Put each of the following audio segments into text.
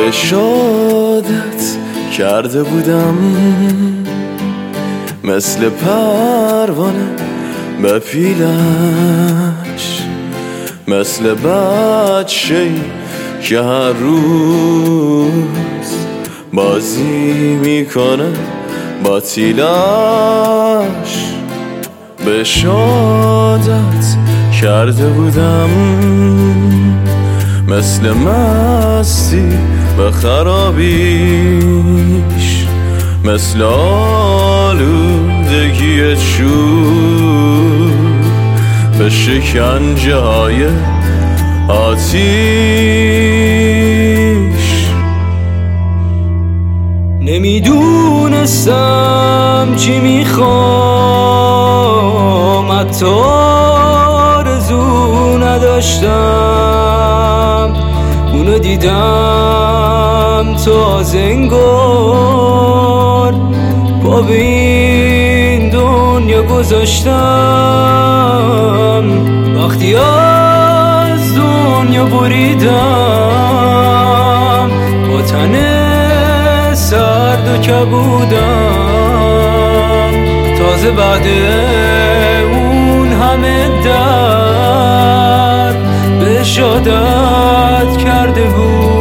به شادت کرده بودم مثل پروانه به پیلش، مثل بچه‌ای که هر روز بازی میکنه با تیلش. به شادت کرده بودم مثل مستی به خرابیش، مثل آلودگی چوب به شکنجه های آتیش. نمیدونستم چی میخوام، حتی آرزو نداشتم. اونو دیدم تازه انگار پا به این دنیا گذاشتم. وقتی از دنیا بریدم با تن سرد و کبودم، تازه بعد اون همه درد به شادت کرده بودم.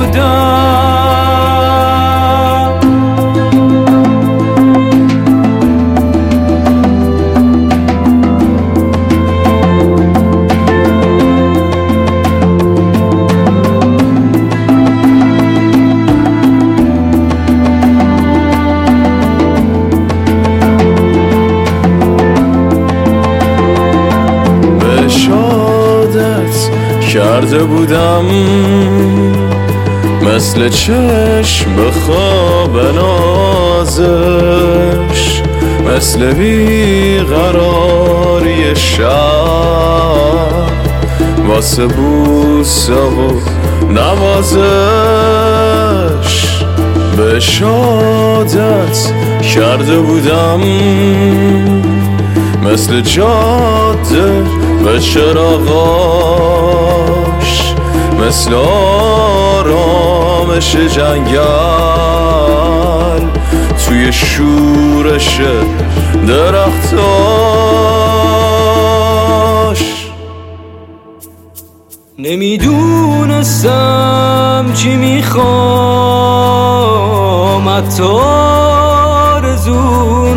کرده بودم مثل چشم به خواب نازش، مثل بیقراری شب واسه بوسه و نوازش. به شادت کرده بودم مثل جاده به چراغاش، مثل آرامش جنگل توی شورش درختاش. نمیدونستم چی میخوام، حتی آرزو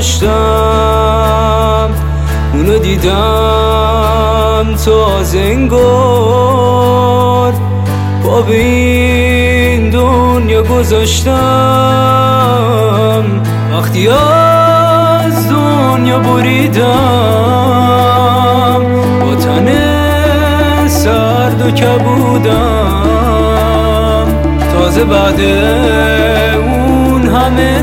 نداشتم. اونو دیدم تازه انگار پا به این دنیا گذاشتم. وقتی از دنیا بریدم با تن سرد و کبودم، تازه بعد اون همه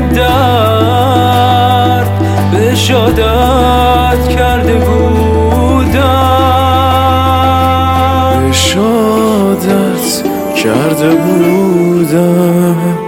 درد به شادت کرده بودم. به شادت کرده بودم.